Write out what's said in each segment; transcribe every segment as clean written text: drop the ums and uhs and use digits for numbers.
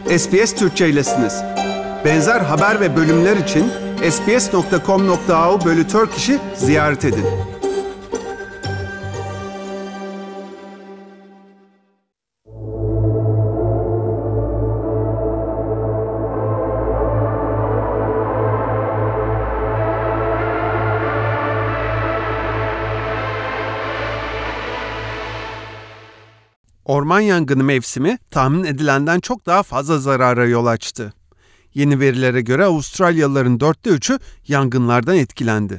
SBS Türkçe'ylesiniz. Benzer haber ve bölümler için sbs.com.au/Turkish'i ziyaret edin. Orman yangını mevsimi tahmin edilenden çok daha fazla zarara yol açtı. Yeni verilere göre Avustralyalıların 3/4'ü yangınlardan etkilendi.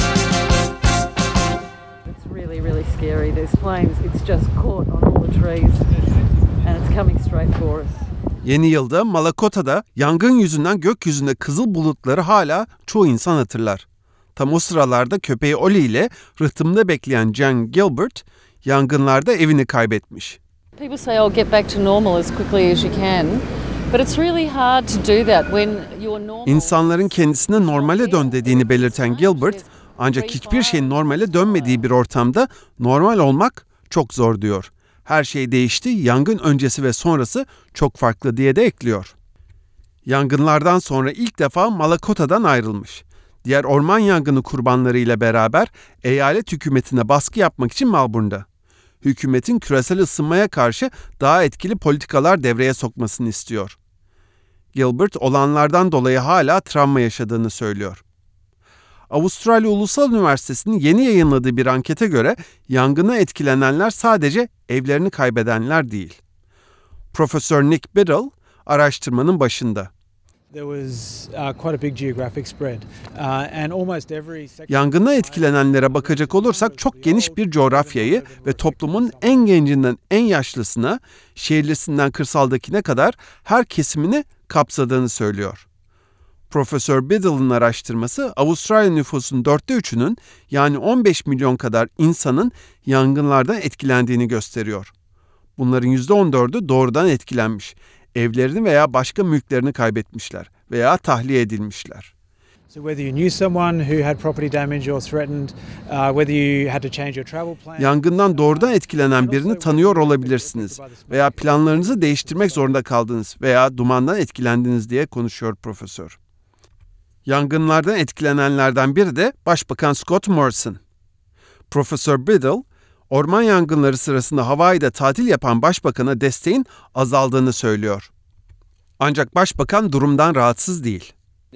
It's really scary. There's flames. It's just caught on all the trees and it's coming straight for us. Yeni yılda Malakota'da yangın yüzünden gökyüzünde kızıl bulutları hala çoğu insan hatırlar. Tam o sıralarda köpeği Oli ile rıhtımda bekleyen Jen Gilbert yangınlarda evini kaybetmiş. People say I'll get back to normal as quickly as you can. But it's really hard to do that when you're normal. İnsanların kendisine normale dön dediğini belirten Gilbert, ancak hiçbir şeyin normale dönmediği bir ortamda normal olmak çok zor diyor. Her şey değişti, yangın öncesi ve sonrası çok farklı diye de ekliyor. Yangınlardan sonra ilk defa Malakota'dan ayrılmış. Diğer orman yangını kurbanlarıyla beraber eyalet hükümetine baskı yapmak için Melbourne'da. Hükümetin küresel ısınmaya karşı daha etkili politikalar devreye sokmasını istiyor. Gilbert olanlardan dolayı hala travma yaşadığını söylüyor. Avustralya Ulusal Üniversitesi'nin yeni yayınladığı bir ankete göre yangına etkilenenler sadece evlerini kaybedenler değil. Profesör Nick Biddle araştırmanın başında. Yangına etkilenenlere bakacak olursak çok geniş bir coğrafyayı ve toplumun en gencinden en yaşlısına, şehirlisinden kırsaldakine kadar her kesimini kapsadığını söylüyor. Profesör Biddle'ın araştırması Avustralya nüfusunun 3/4'ünün yani 15 milyon kadar insanın yangınlardan etkilendiğini gösteriyor. Bunların %14'ü doğrudan etkilenmiş. Evlerini veya başka mülklerini kaybetmişler veya tahliye edilmişler. Yangından doğrudan etkilenen birini tanıyor olabilirsiniz veya planlarınızı değiştirmek zorunda kaldınız veya dumandan etkilendiniz diye konuşuyor profesör. Yangınlardan etkilenenlerden biri de Başbakan Scott Morrison. Profesör Biddle, orman yangınları sırasında Hawaii'de tatil yapan başbakana desteğin azaldığını söylüyor. Ancak başbakan durumdan rahatsız değil.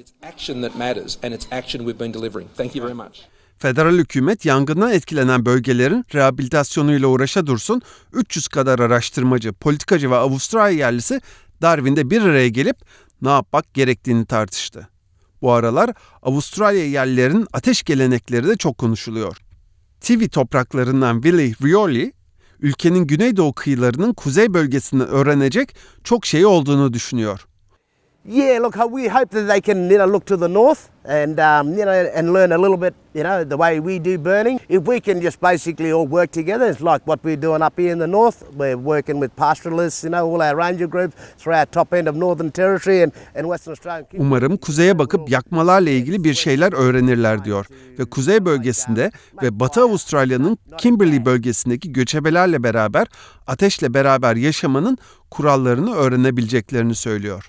Federal hükümet yangından etkilenen bölgelerin rehabilitasyonuyla uğraşa dursun, 300 kadar araştırmacı, politikacı ve Avustralya yerlisi Darwin'de bir araya gelip ne yapmak gerektiğini tartıştı. Bu aralar Avustralya yerlilerinin ateş gelenekleri de çok konuşuluyor. Tiwi topraklarından Willie Rioli, ülkenin güneydoğu kıyılarının kuzey bölgesinden öğrenecek çok şey olduğunu düşünüyor. Yeah, look, we hope that they can, look to the north and, and learn a little bit, the way we do burning. If we can just basically all work together, it's like what we're doing up here in the north. We're working with pastoralists, all our ranger groups through our top end of Northern Territory and Western Australia. Umarım kuzeye bakıp yakmalarla ilgili bir şeyler öğrenirler diyor ve kuzey bölgesinde ve Batı Avustralya'nın Kimberley bölgesindeki göçebelerle beraber ateşle beraber yaşamanın kurallarını öğrenebileceklerini söylüyor.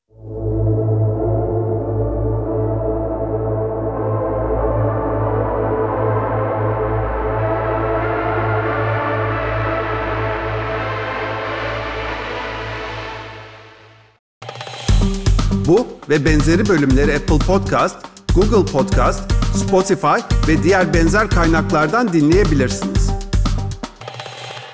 Bu ve benzeri bölümleri Apple Podcast, Google Podcast, Spotify ve diğer benzer kaynaklardan dinleyebilirsiniz.